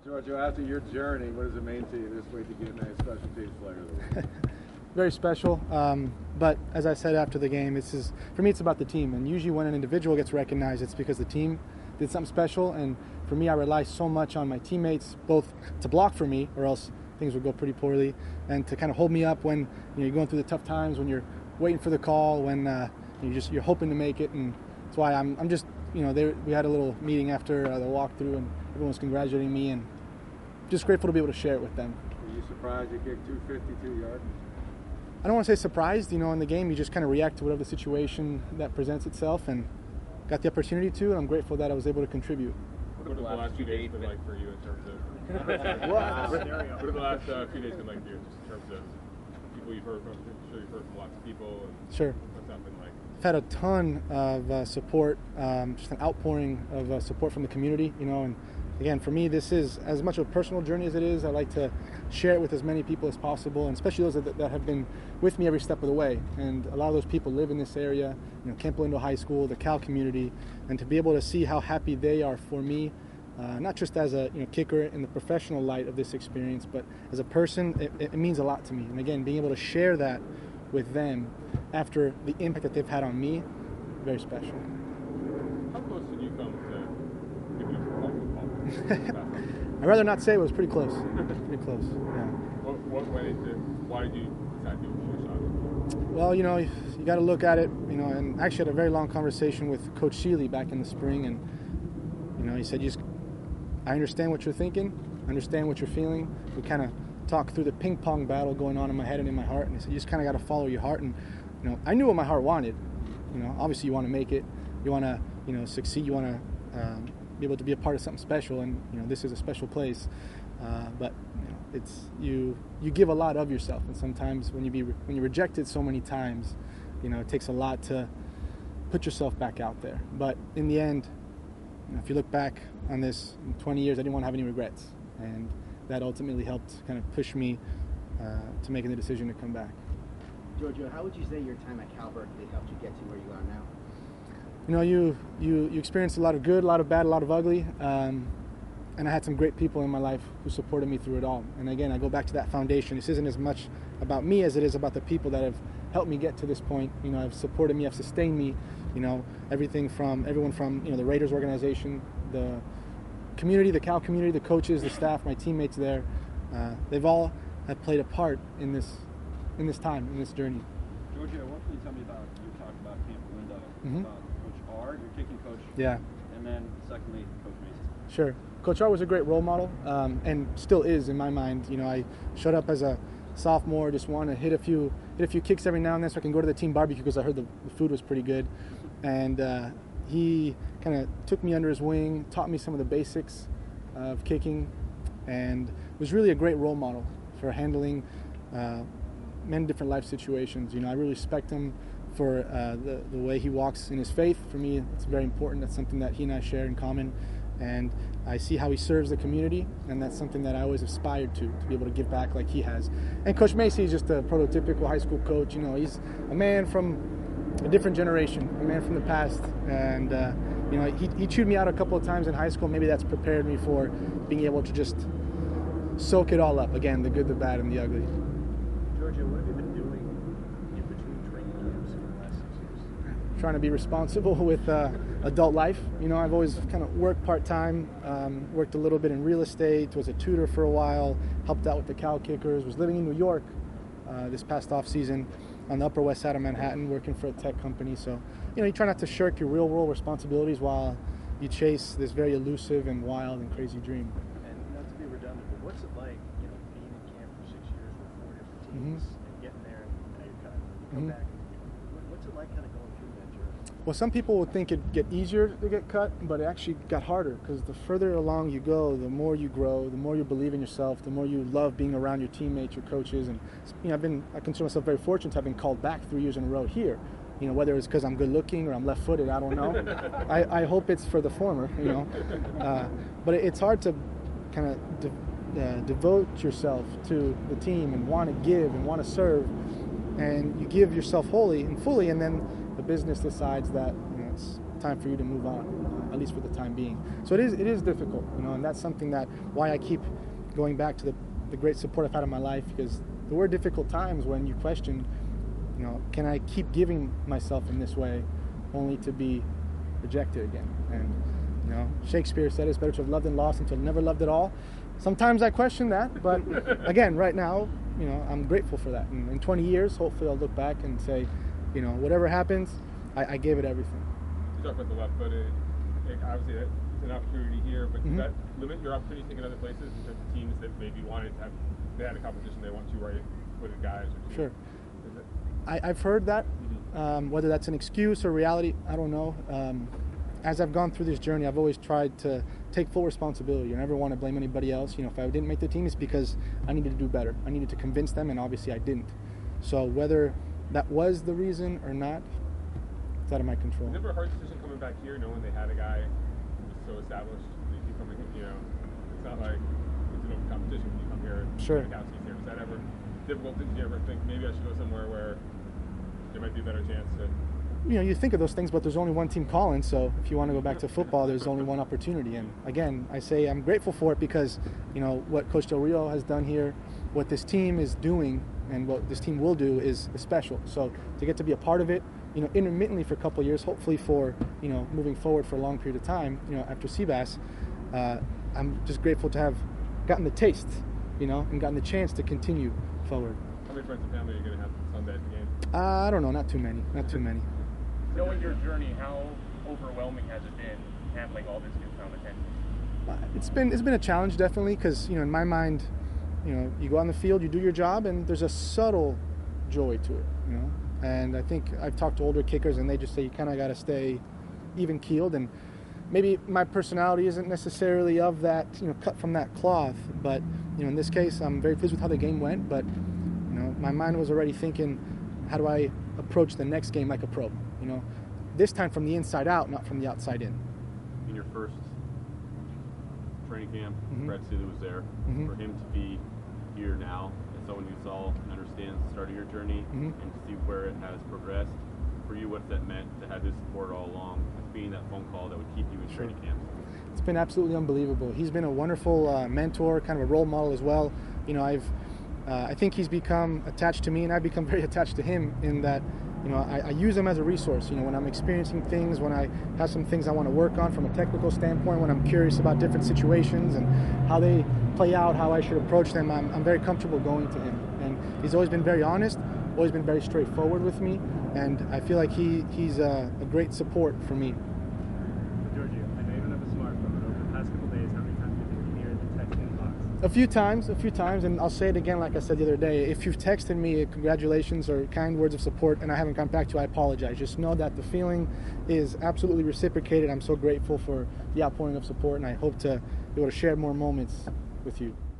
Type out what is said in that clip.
Giorgio, after your journey, what does it mean to you this week to get named Special Teams Player of the Week? Very special, but as I said after the game, for me it's about the team, and usually when an individual gets recognized, it's because the team did something special, and for me I rely so much on my teammates, both to block for me or else things would go pretty poorly, and to kind of hold me up when you're going through the tough times, when you're waiting for the call, when you're hoping to make it, and that's why I'm just, we had a little meeting after the walkthrough, and everyone was congratulating me, and just grateful to be able to share it with them. Were you surprised you kicked 252 yards? I don't want to say surprised. In the game you just kind of react to whatever the situation that presents itself, and got the opportunity to, and I'm grateful that I was able to contribute. What have the last few days been like for you in terms of what have the last few days been like for you in terms of people you've heard from? I'm sure you've heard from lots of people. And sure. What's that been like? I've had a ton of support, just an outpouring of support from the community, and again, for me, this is as much a personal journey as it is. I like to share it with as many people as possible, and especially those that have been with me every step of the way. And a lot of those people live in this area, Camp Lindo High School, the Cal community, and to be able to see how happy they are for me, not just as a kicker in the professional light of this experience, but as a person, it means a lot to me. And again, being able to share that with them after the impact that they've had on me, very special. How close did you come to giving up the football? I'd rather not say, it was pretty close. Pretty close, yeah. What went into, why did you decide to do a shot? Well, you got to look at it, and I actually had a very long conversation with Coach Sheely back in the spring, and, he said, I understand what you're thinking, I understand what you're feeling. We kind of talked through the ping pong battle going on in my head and in my heart, and he said, you just kind of got to follow your heart. And, I knew what my heart wanted. Obviously you want to make it, you want to, succeed, you want to be able to be a part of something special, and, this is a special place. But, it's you give a lot of yourself, and sometimes when you're rejected so many times, it takes a lot to put yourself back out there. But in the end, if you look back on this in 20 years, I didn't want to have any regrets, and that ultimately helped kind of push me to making the decision to come back. Giorgio, how would you say your time at Cal Berkeley helped you get to where you are now? You experienced a lot of good, a lot of bad, a lot of ugly, and I had some great people in my life who supported me through it all. And again, I go back to that foundation. This isn't as much about me as it is about the people that have helped me get to this point. Have supported me, have sustained me. Everyone from the Raiders organization, the community, the Cal community, the coaches, the staff, my teammates there. They've all have played a part in this time, in this journey. Giorgio, what can you tell me about, you talked about Camp Lindo, about Coach R, your kicking coach, yeah, and then secondly, Coach Macy? Sure. Coach R was a great role model, and still is in my mind. I showed up as a sophomore, just want to hit a few kicks every now and then so I can go to the team barbecue because I heard the food was pretty good. And he kind of took me under his wing, taught me some of the basics of kicking, and was really a great role model for handling many different life situations. I really respect him for the way he walks in his faith. For me, it's very important. That's something that he and I share in common. And I see how he serves the community, and that's something that I always aspired to be able to give back like he has. And Coach Macy is just a prototypical high school coach. He's a man from a different generation, a man from the past. And, he chewed me out a couple of times in high school. Maybe that's prepared me for being able to just soak it all up. Again, the good, the bad, and the ugly. Giorgio, what have you been doing in between training camps in the last 6 years? Trying to be responsible with adult life. I've always kind of worked part-time, worked a little bit in real estate, was a tutor for a while, helped out with the Cal Kickers, was living in New York this past off-season on the Upper West Side of Manhattan, working for a tech company. So, you try not to shirk your real-world responsibilities while you chase this very elusive and wild and crazy dream. And not to be redundant, but what's it like, being in camp for 6 years with 4 different teams and getting there and now you're cut, you come back. What's it like kind of going through that journey? Well, some people would think it'd get easier to get cut, but it actually got harder because the further along you go, the more you grow, the more you believe in yourself, the more you love being around your teammates, your coaches. And I consider myself very fortunate to have been called back 3 years in a row here. Whether it's because I'm good looking or I'm left footed, I don't know. I hope it's for the former, But it's hard to kind of devote yourself to the team and want to give and want to serve. And you give yourself wholly and fully, and then the business decides that it's time for you to move on. at least for the time being. So it is difficult, you know, and that's something that why I keep going back to the great support I've had in my life, because there were difficult times when you question, you know, can I keep giving myself in this way only to be rejected again? And, you know, Shakespeare said it's better to have loved and lost than to have never loved at all. Sometimes I question that, but again, right now, you know, I'm grateful for that. And in 20 years, hopefully I'll look back and say, you know, whatever happens, I gave it everything. You talk about the left footed. Obviously, it's an opportunity here, but does that limit your opportunities to think in other places in terms of teams that maybe wanted to have, they had a competition, they want two right-footed guys? Or two? Sure. I've heard that. Whether that's an excuse or reality, I don't know. As I've gone through this journey, I've always tried to take full responsibility. I never want to blame anybody else. You know, if I didn't make the team, it's because I needed to do better. I needed to convince them, and obviously I didn't. So whether that was the reason or not, it's out of my control. Was it never a hard decision coming back here, knowing they had a guy who was so established? That you come, you know, it's not like it's an open competition when you come here. Sure. Gronkowski's here. Was that ever difficult? Did you ever think maybe I should go somewhere where there might be a better chance to? You know, you think of those things, but there's only one team calling. So if you want to go back to football, there's only one opportunity. And again, I say I'm grateful for it because, you know, what Coach Del Rio has done here, what this team is doing, and what this team will do is special. So to get to be a part of it, you know, intermittently for a couple of years, hopefully for, you know, moving forward for a long period of time, you know, after Seabass, I'm just grateful to have gotten the taste, you know, and gotten the chance to continue forward. How many friends and family are you going to have Sunday at the game? I don't know, not too many. Knowing your journey, how overwhelming has it been handling all this newfound attention? It's been a challenge, definitely, because, you know, in my mind, you know, you go on the field, you do your job, and there's a subtle joy to it, you know. And I think I've talked to older kickers, and they just say you kind of got to stay even keeled. And maybe my personality isn't necessarily of that, you know, cut from that cloth. But, you know, in this case, I'm very pleased with how the game went. But, you know, my mind was already thinking, how do I approach the next game like a pro? You know, this time from the inside out, not from the outside in. In your first training camp, Brad Seeley was there. For him to be here now, as someone who saw and understands the start of your journey and to see where it has progressed, for you, what's that meant to have his support all along, being that phone call that would keep you in training camp? It's been absolutely unbelievable. He's been a wonderful mentor, kind of a role model as well. You know, I think he's become attached to me, and I've become very attached to him in that, you know, I use him as a resource. You know, when I'm experiencing things, when I have some things I want to work on from a technical standpoint, when I'm curious about different situations and how they play out, how I should approach them, I'm very comfortable going to him. And he's always been very honest, always been very straightforward with me, and I feel like he's a great support for me. Giorgio, I know you don't have a smartphone, but over the past couple days, how many times have you been near the text inbox? A few times, and I'll say it again like I said the other day. If you've texted me congratulations or kind words of support and I haven't gotten back to you, I apologize. Just know that the feeling is absolutely reciprocated. I'm so grateful for the outpouring of support, and I hope to be able to share more moments with you.